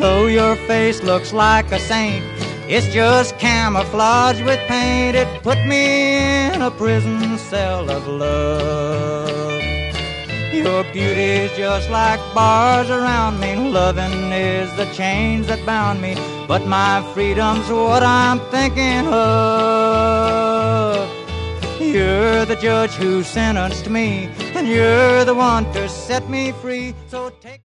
Though your face looks like a saint, it's just camouflage with paint. It put me in a prison cell of love. Your beauty's just like bars around me. Loving is the chains that bound me, but my freedom's what I'm thinking of. You're the judge who sentenced me, and you're the one to set me free. So take